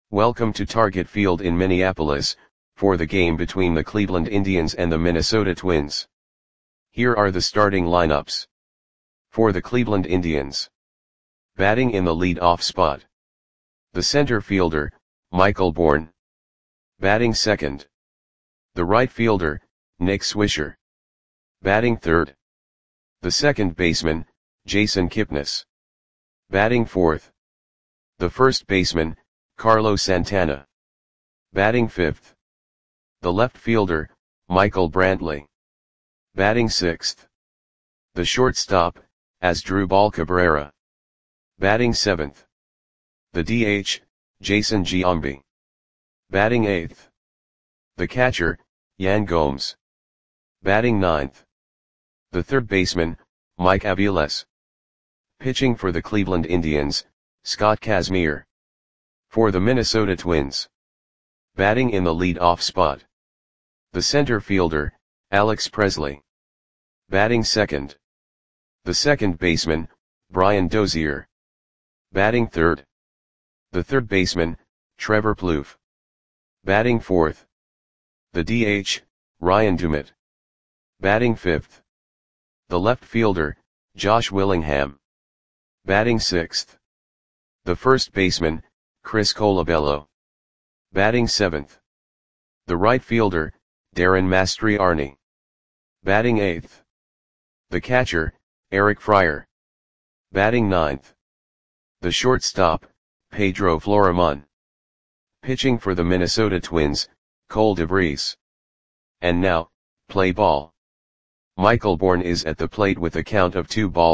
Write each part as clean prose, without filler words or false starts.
Welcome to Target Field in Minneapolis, for the game between the Cleveland Indians and the Minnesota Twins. Here are the starting lineups. For the Cleveland Indians. Batting in the lead-off spot. The center fielder, Michael Bourn. Batting second. The right fielder, Nick Swisher. Batting third. The second baseman, Jason Kipnis. Batting fourth. The first baseman, Carlos Santana. Batting fifth. The left fielder, Michael Brantley. Batting sixth. The shortstop, Asdrubal Cabrera. Batting seventh. The DH, Jason Giambi. Batting eighth. The catcher, Yan Gomes. Batting ninth. The third baseman, Mike Aviles. Pitching for the Cleveland Indians, Scott Kazmir. For the Minnesota Twins. Batting in the lead-off spot. The center fielder, Alex Presley. Batting second. The second baseman, Brian Dozier. Batting third. The third baseman, Trevor Plouffe. Batting fourth. The DH, Ryan Dumit. Batting fifth. The left fielder, Josh Willingham. Batting sixth. The first baseman, Chris Colabello. Batting seventh. The right fielder, Darren Mastriarni. Batting eighth. The catcher, Eric Fryer. Batting ninth. The shortstop, Pedro Florimon. Pitching for the Minnesota Twins, Cole DeVries. And now, play ball. Michael Bourn is at the plate with a count of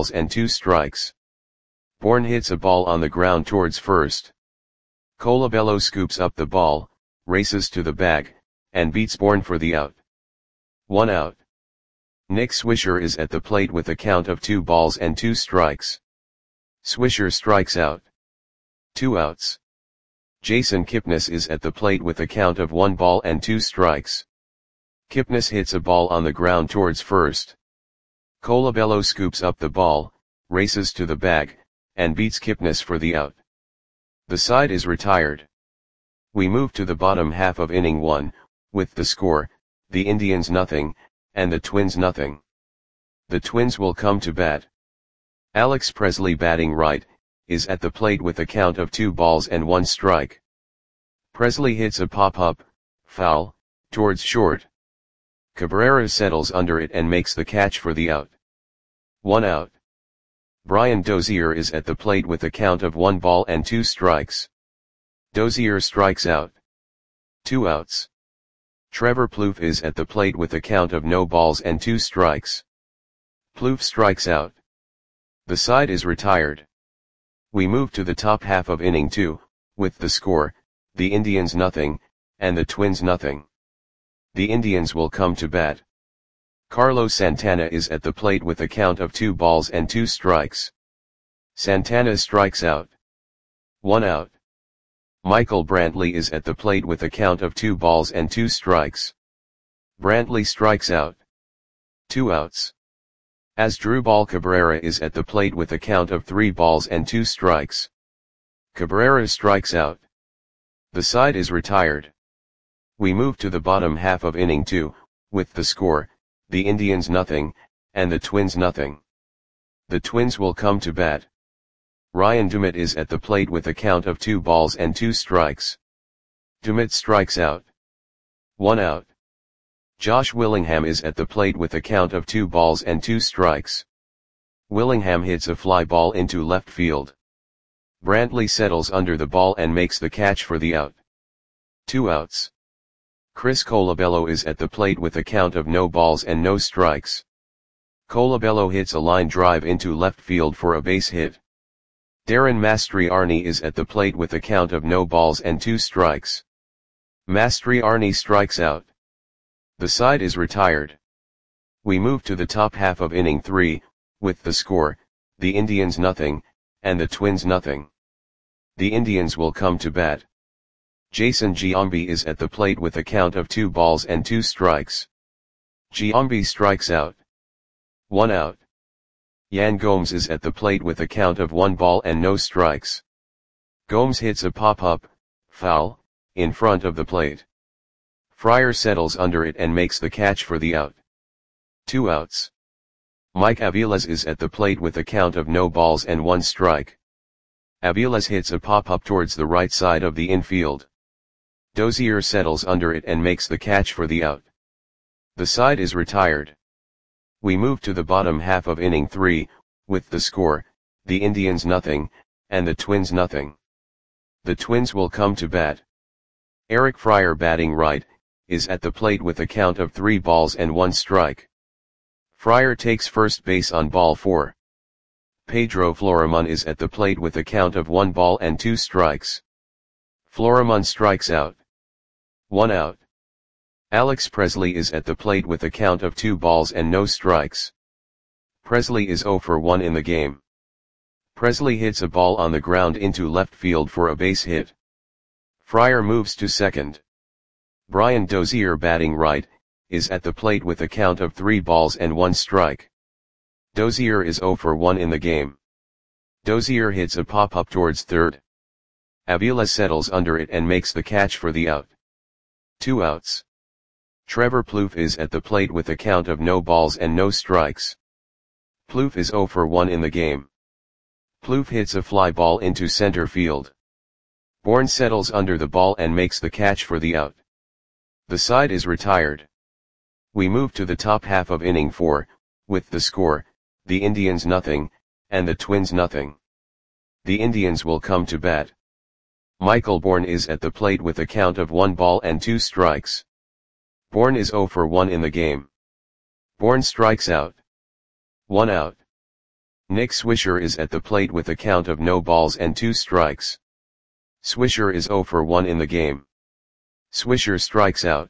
2-2. Bourn hits a ball on the ground towards first. Colabello scoops up the ball, races to the bag, and beats Bourn for the out. 1 out. Nick Swisher is at the plate with a count of 2-2. Swisher strikes out. 2 outs. Jason Kipnis is at the plate with a count of 1-2. Kipnis hits a ball on the ground towards first. Colabello scoops up the ball, races to the bag, and beats Kipnis for the out. The side is retired. We move to the bottom half of inning 1, with the score, the Indians 0, and the Twins 0. The Twins will come to bat. Alex Presley, batting right, is at the plate with a count of 2-1. Presley hits a pop-up, foul, towards short. Cabrera settles under it and makes the catch for the out. 1 out. Brian Dozier is at the plate with a count of 1-2. Dozier strikes out. 2 outs. Trevor Plouffe is at the plate with a count of 0-2. Plouffe strikes out. The side is retired. We move to the top half of inning 2, with the score, the Indians 0, and the Twins 0. The Indians will come to bat. Carlos Santana is at the plate with a count of 2-2. Santana strikes out. 1 out. Michael Brantley is at the plate with a count of 2-2. Brantley strikes out. 2 outs. Asdrubal Cabrera is at the plate with a count of 3-2. Cabrera strikes out. The side is retired. We move to the bottom half of inning 2, with the score, the Indians 0, and the Twins 0. The Twins will come to bat. Ryan Dumit is at the plate with a count of 2-2. Dumit strikes out. 1 out. Josh Willingham is at the plate with a count of 2-2. Willingham hits a fly ball into left field. Brantley settles under the ball and makes the catch for the out. 2 outs. Chris Colabello is at the plate with a count of 0-0. Colabello hits a line drive into left field for a base hit. Darren Mastriarni is at the plate with a count of 0-2. Mastriarni strikes out. The side is retired. We move to the top half of inning 3, with the score, the Indians 0, and the Twins 0. The Indians will come to bat. Jason Giambi is at the plate with a count of 2-2. Giambi strikes out. 1 out. Yan Gomes is at the plate with a count of 1-0. Gomes hits a pop-up, Foul, in front of the plate. Fryer settles under it and makes the catch for the out. 2 outs. Mike Aviles is at the plate with a count of no balls and 1 strike. Aviles hits a pop-up towards the right side of the infield. Dozier settles under it and makes the catch for the out. The side is retired. We move to the bottom half of inning 3, with the score, the Indians nothing, and the Twins nothing. The Twins will come to bat. Eric Fryer, batting right, is at the plate with a count of 3 balls and 1 strike. Fryer takes first base on ball 4. Pedro Florimon is at the plate with a count of 1 ball and 2 strikes. Florimon strikes out. 1 out. Alex Presley is at the plate with a count of 2 balls and no strikes. Presley is 0 for 1 in the game. Presley hits a ball on the ground into left field for a base hit. Fryer moves to second. Brian Dozier, batting right, is at the plate with a count of 3 balls and 1 strike. Dozier is 0 for 1 in the game. Dozier hits a pop-up towards third. Avila settles under it and makes the catch for the out. 2 outs. Trevor Plouffe is at the plate with a count of no balls and no strikes. Plouffe is 0 for 1 in the game. Plouffe hits a fly ball into center field. Bourne settles under the ball and makes the catch for the out. The side is retired. We move to the top half of inning 4, with the score, the Indians nothing, and the Twins nothing. The Indians will come to bat. Michael Bourne is at the plate with a count of 1 ball and 2 strikes. Bourne is 0 for 1 in the game. Bourne strikes out. 1 out. Nick Swisher is at the plate with a count of no balls and 2 strikes. Swisher is 0 for 1 in the game. Swisher strikes out.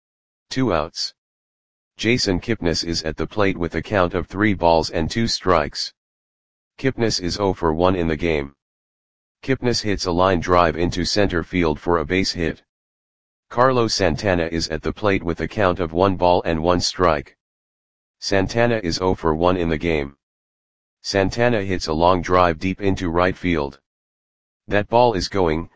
2 outs. Jason Kipnis is at the plate with a count of 3 balls and 2 strikes. Kipnis is 0 for 1 in the game. Kipnis hits a line drive into center field for a base hit. Carlos Santana is at the plate with a count of 1 ball and 1 strike. Santana is 0 for 1 in the game. Santana hits a long drive deep into right field. That ball is gone.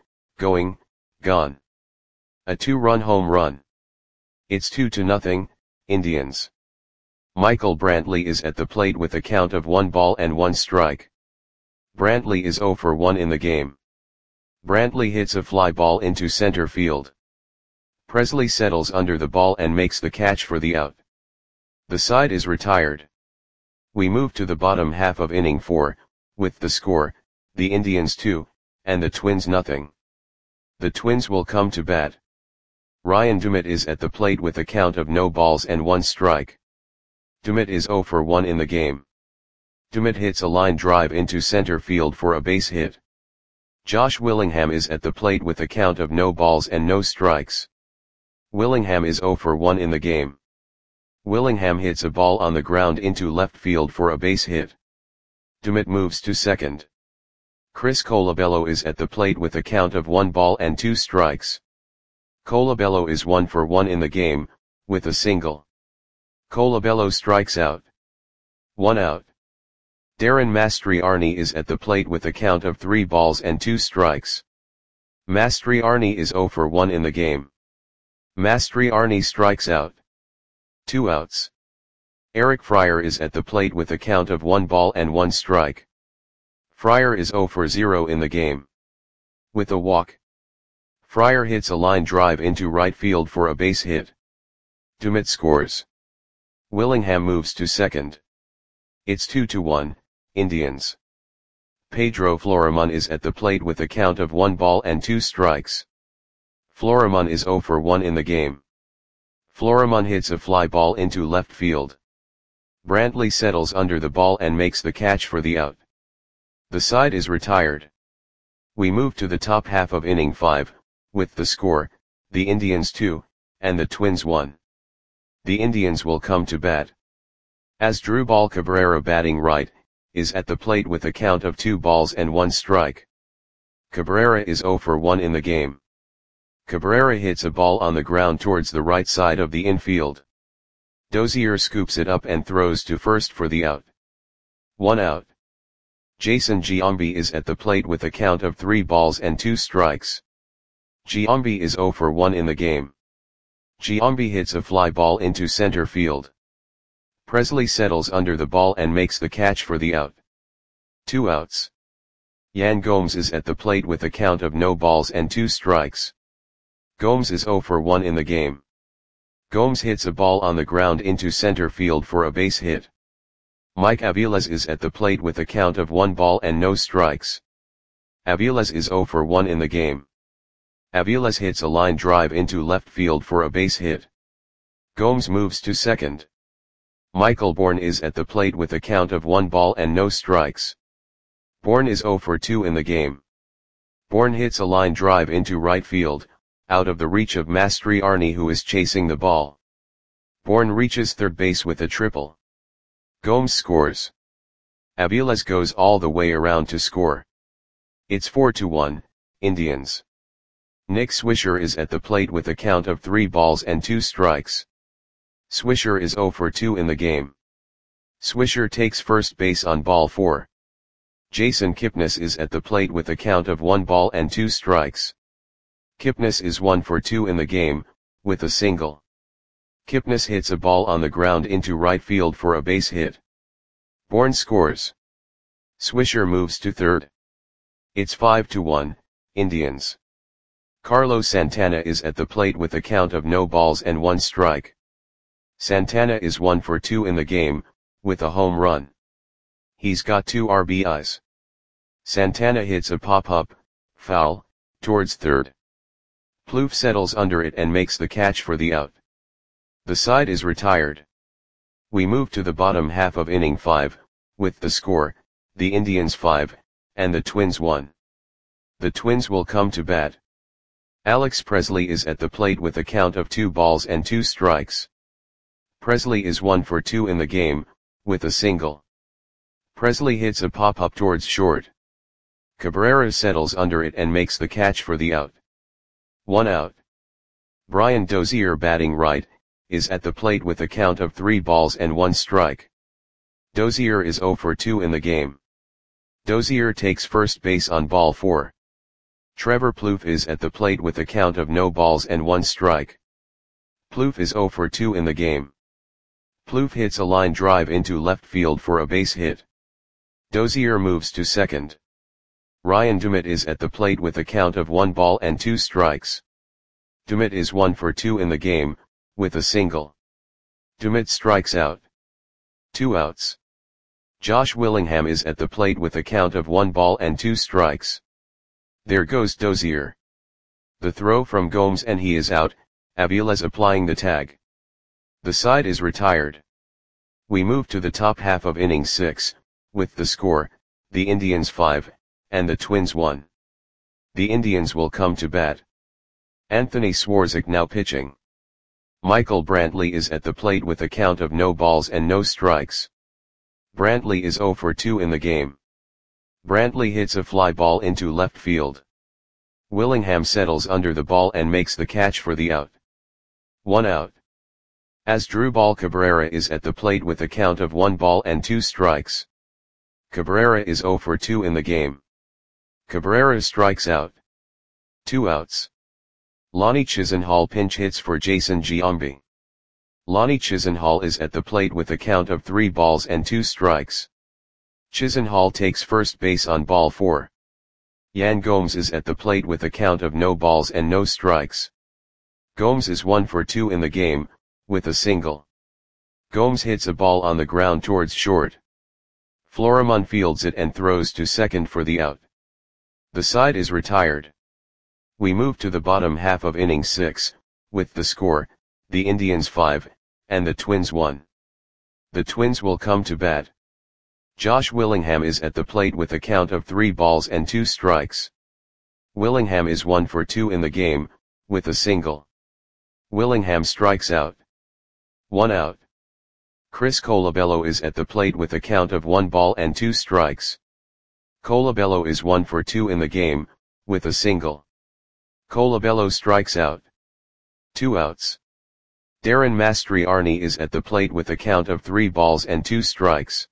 A 2-run home run. It's 2-0, Indians. Michael Brantley is at the plate with a count of 1 ball and 1 strike. Brantley is 0 for 1 in the game. Brantley hits a fly ball into center field. Presley settles under the ball and makes the catch for the out. The side is retired. We move to the bottom half of inning 4, with the score, the Indians 2, and the Twins nothing. The Twins will come to bat. Ryan Dumit is at the plate with a count of no balls and 1 strike. Dumit is 0 for 1 in the game. Dumit hits a line drive into center field for a base hit. Josh Willingham is at the plate with a count of no balls and no strikes. Willingham is 0 for 1 in the game. Willingham hits a ball on the ground into left field for a base hit. Dumit moves to second. Chris Colabello is at the plate with a count of 1 ball and 2 strikes. Colabello is 1 for 1 in the game, with a single. Colabello strikes out. 1 out. Darren Mastriarni is at the plate with a count of 3 balls and 2 strikes. Mastriarni is 0 for 1 in the game. Mastriarni strikes out. 2 outs. Eric Fryer is at the plate with a count of 1 ball and 1 strike. Fryer is 0 for 0 in the game. With a walk. Fryer hits a line drive into right field for a base hit. Dumit scores. Willingham moves to second. It's 2-1, Indians. Pedro Florimon is at the plate with a count of 1 ball and 2 strikes. Florimon is 0 for 1 in the game. Florimon hits a fly ball into left field. Brantley settles under the ball and makes the catch for the out. The side is retired. We move to the top half of inning 5, with the score, the Indians 2, and the Twins 1. The Indians will come to bat. Asdrubal Cabrera, batting right, is at the plate with a count of 2 balls and 1 strike. Cabrera is 0 for 1 in the game. Cabrera hits a ball on the ground towards the right side of the infield. Dozier scoops it up and throws to first for the out. 1 out. Jason Giambi is at the plate with a count of 3 balls and 2 strikes. Giambi is 0 for 1 in the game. Giambi hits a fly ball into center field. Presley settles under the ball and makes the catch for the out. 2 outs. Yan Gomes is at the plate with a count of no balls and 2 strikes. Gomes is 0 for 1 in the game. Gomes hits a ball on the ground into center field for a base hit. Mike Aviles is at the plate with a count of 1 ball and no strikes. Aviles is 0 for 1 in the game. Aviles hits a line drive into left field for a base hit. Gomes moves to second. Michael Bourne is at the plate with a count of 1 ball and no strikes. Bourne is 0 for 2 in the game. Bourne hits a line drive into right field, out of the reach of Mastriani, who is chasing the ball. Bourne reaches third base with a triple. Gomes scores. Aviles goes all the way around to score. It's 4-1, Indians. Nick Swisher is at the plate with a count of 3 balls and 2 strikes. Swisher is 0 for 2 in the game. Swisher takes first base on ball 4. Jason Kipnis is at the plate with a count of 1 ball and 2 strikes. Kipnis is 1 for 2 in the game, with a single. Kipnis hits a ball on the ground into right field for a base hit. Bourne scores. Swisher moves to third. It's 5-1, Indians. Carlos Santana is at the plate with a count of no balls and 1 strike. Santana is 1 for 2 in the game, with a home run. He's got 2 RBIs. Santana hits a pop-up, foul, towards third. Plouffe settles under it and makes the catch for the out. The side is retired. We move to the bottom half of inning 5, with the score, the Indians 5, and the Twins 1. The Twins will come to bat. Alex Presley is at the plate with a count of 2 balls and 2 strikes. Presley is 1 for 2 in the game, with a single. Presley hits a pop-up towards short. Cabrera settles under it and makes the catch for the out. 1 out. Brian Dozier, batting right, is at the plate with a count of 3 balls and 1 strike. Dozier is 0 for 2 in the game. Dozier takes first base on ball 4. Trevor Plouffe is at the plate with a count of no balls and 1 strike. Plouffe is 0 for 2 in the game. Plouffe hits a line drive into left field for a base hit. Dozier moves to second. Ryan Dumit is at the plate with a count of 1 ball and 2 strikes. Dumit is 1 for 2 in the game, with a single. Dumit strikes out. 2 outs. Josh Willingham is at the plate with a count of 1 ball and 2 strikes. There goes Dozier. The throw from Gomes and he is out, Aviles applying the tag. The side is retired. We move to the top half of inning 6, with the score, the Indians 5, and the Twins 1. The Indians will come to bat. Anthony Swarzak now pitching. Michael Brantley is at the plate with a count of no balls and no strikes. Brantley is 0 for 2 in the game. Brantley hits a fly ball into left field. Willingham settles under the ball and makes the catch for the out. 1 out. Asdrubal Cabrera is at the plate with a count of 1 ball and 2 strikes. Cabrera is 0 for 2 in the game. Cabrera strikes out. 2 outs. Lonnie Chisenhall pinch hits for Jason Giambi. Lonnie Chisenhall is at the plate with a count of 3 balls and 2 strikes. Chisenhall takes first base on ball 4. Yan Gomes is at the plate with a count of no balls and no strikes. Gomes is 1 for 2 in the game, with a single. Gomes hits a ball on the ground towards short. Florimon fields it and throws to second for the out. The side is retired. We move to the bottom half of inning 6, with the score, the Indians 5, and the Twins 1. The Twins will come to bat. Josh Willingham is at the plate with a count of 3 balls and 2 strikes. Willingham is 1 for 2 in the game, with a single. Willingham strikes out. 1 out. Chris Colabello is at the plate with a count of 1 ball and 2 strikes. Colabello is 1 for 2 in the game, with a single. Colabello strikes out. 2 outs. Darren Mastriani is at the plate with a count of 3 balls and 2 strikes.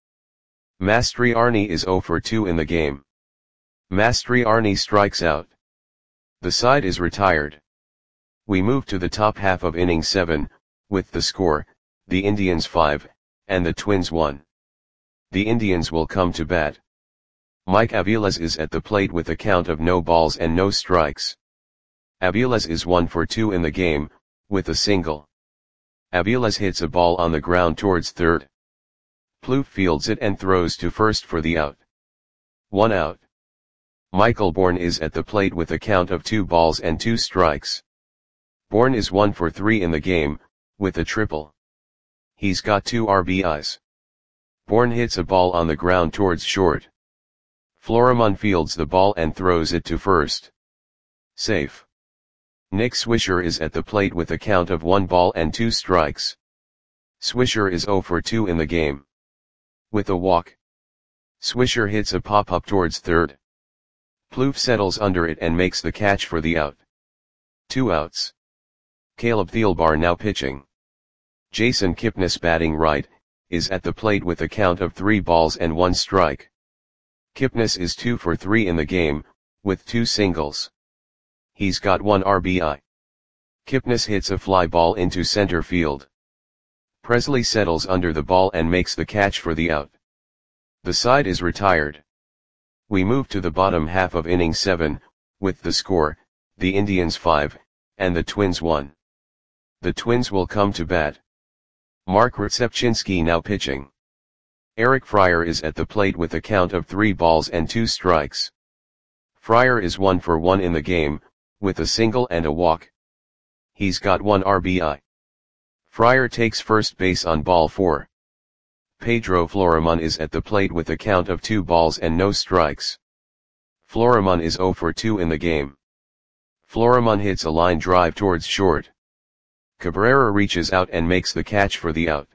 Mastriani is 0 for 2 in the game. Mastriani strikes out. The side is retired. We move to the top half of inning 7, with the score, the Indians 5, and the Twins 1. The Indians will come to bat. Mike Aviles is at the plate with a count of no balls and no strikes. Aviles is 1 for 2 in the game, with a single. Aviles hits a ball on the ground towards third. Plouffe fields it and throws to first for the out. 1 out. Michael Bourn is at the plate with a count of 2 balls and 2 strikes. Bourn is 1 for 3 in the game, with a triple. He's got 2 RBIs. Bourn hits a ball on the ground towards short. Florimon fields the ball and throws it to first. Safe. Nick Swisher is at the plate with a count of 1 ball and 2 strikes. Swisher is 0 for 2 in the game. With a walk. Swisher hits a pop-up towards third. Plouffe settles under it and makes the catch for the out. 2 outs. Caleb Thielbar now pitching. Jason Kipnis batting right, is at the plate with a count of 3 balls and 1 strike. Kipnis is 2 for 3 in the game, with 2 singles. He's got 1 RBI. Kipnis hits a fly ball into center field. Presley settles under the ball and makes the catch for the out. The side is retired. We move to the bottom half of inning 7, with the score, the Indians 5, and the Twins 1. The Twins will come to bat. Mark Rzepczynski now pitching. Eric Fryer is at the plate with a count of 3 balls and 2 strikes. Fryer is 1 for 1 in the game, with a single and a walk. He's got 1 RBI. Fryer takes first base on ball 4. Pedro Florimon is at the plate with a count of 2 balls and no strikes. Florimon is 0 for 2 in the game. Florimon hits a line drive towards short. Cabrera reaches out and makes the catch for the out.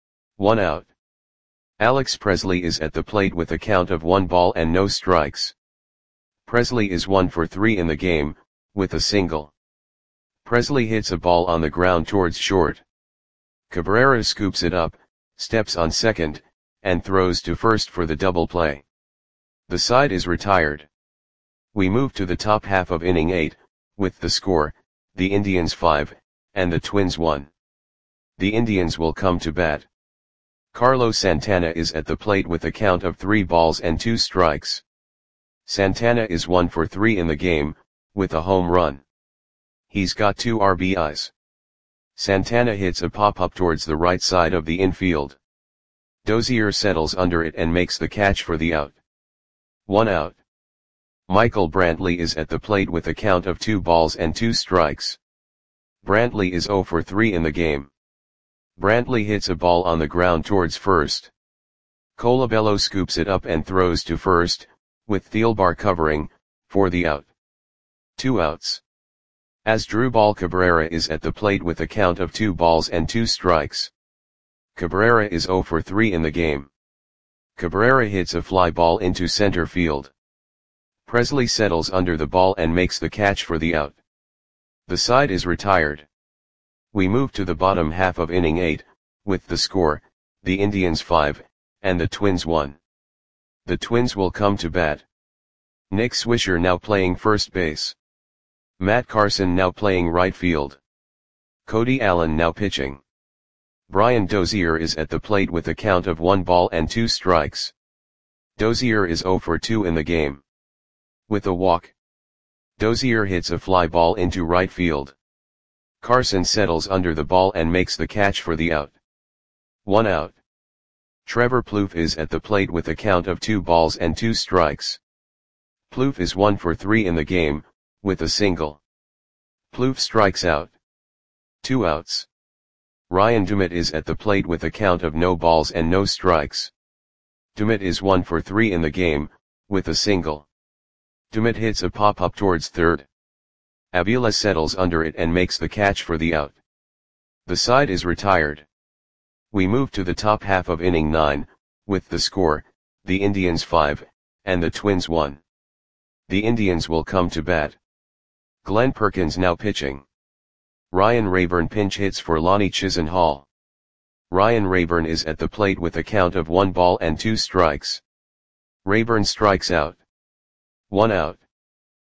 1 out. Alex Presley is at the plate with a count of 1 ball and no strikes. Presley is 1 for 3 in the game, with a single. Presley hits a ball on the ground towards short. Cabrera scoops it up, steps on second, and throws to first for the double play. The side is retired. We move to the top half of inning 8, with the score, the Indians 5, and the Twins 1. The Indians will come to bat. Carlos Santana is at the plate with a count of 3 balls and 2 strikes. Santana is 1 for 3 in the game, with a home run. He's got 2 RBIs. Santana hits a pop-up towards the right side of the infield. Dozier settles under it and makes the catch for the out. 1 out. Michael Brantley is at the plate with a count of 2 balls and 2 strikes. Brantley is 0 for 3 in the game. Brantley hits a ball on the ground towards first. Colabello scoops it up and throws to first, with Thielbar covering, for the out. 2 outs. Asdrubal Cabrera is at the plate with a count of 2 balls and 2 strikes. Cabrera is 0 for 3 in the game. Cabrera hits a fly ball into center field. Presley settles under the ball and makes the catch for the out. The side is retired. We move to the bottom half of inning 8, with the score, the Indians 5, and the Twins 1. The Twins will come to bat. Nick Swisher now playing first base. Matt Carson now playing right field. Cody Allen now pitching. Brian Dozier is at the plate with a count of 1 ball and 2 strikes. Dozier is 0 for 2 in the game. With a walk. Dozier hits a fly ball into right field. Carson settles under the ball and makes the catch for the out. 1 out. Trevor Plouffe is at the plate with a count of 2 balls and 2 strikes. Plouffe is 1 for 3 in the game, with a single. Plouffe strikes out. 2 outs. Ryan Dumit is at the plate with a count of no balls and no strikes. Dumit is 1 for 3 in the game, with a single. Dumit hits a pop-up towards third. Avila settles under it and makes the catch for the out. The side is retired. We move to the top half of inning 9, with the score, the Indians 5, and the Twins 1. The Indians will come to bat. Glenn Perkins now pitching. Ryan Rayburn pinch hits for Lonnie Chisenhall. Ryan Rayburn is at the plate with a count of 1 ball and 2 strikes. Rayburn strikes out. 1 out.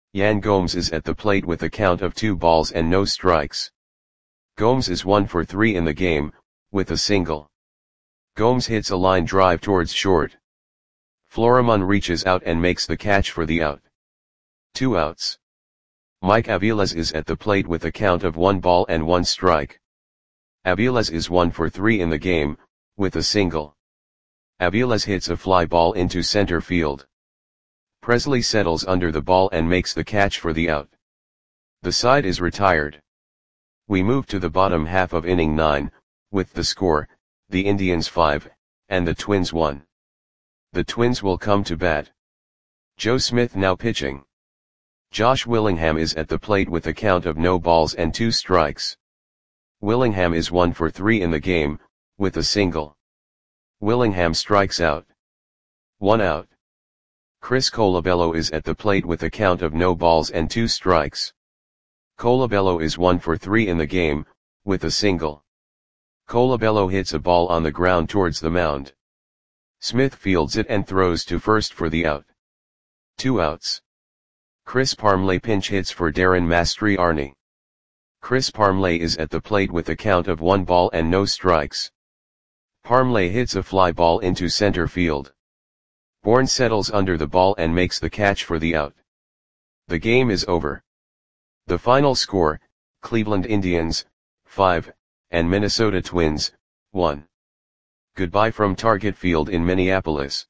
Yan Gomes is at the plate with a count of 2 balls and no strikes. Gomes is 1 for 3 in the game, with a single. Gomes hits a line drive towards short. Florimon reaches out and makes the catch for the out. 2 outs. Mike Aviles is at the plate with a count of 1 ball and 1 strike. Aviles is 1 for 3 in the game, with a single. Aviles hits a fly ball into center field. Presley settles under the ball and makes the catch for the out. The side is retired. We move to the bottom half of inning 9, with the score, the Indians 5, and the Twins 1. The Twins will come to bat. Joe Smith now pitching. Josh Willingham is at the plate with a count of no balls and 2 strikes. Willingham is 1 for 3 in the game, with a single. Willingham strikes out. 1 out. Chris Colabello is at the plate with a count of no balls and 2 strikes. Colabello is 1 for 3 in the game, with a single. Colabello hits a ball on the ground towards the mound. Smith fields it and throws to first for the out. 2 outs. Chris Parmelee pinch hits for Darren Mastriani. Chris Parmelee is at the plate with a count of 1 ball and no strikes. Parmelee hits a fly ball into center field. Bourne settles under the ball and makes the catch for the out. The game is over. The final score, Cleveland Indians, 5, and Minnesota Twins, 1. Goodbye from Target Field in Minneapolis.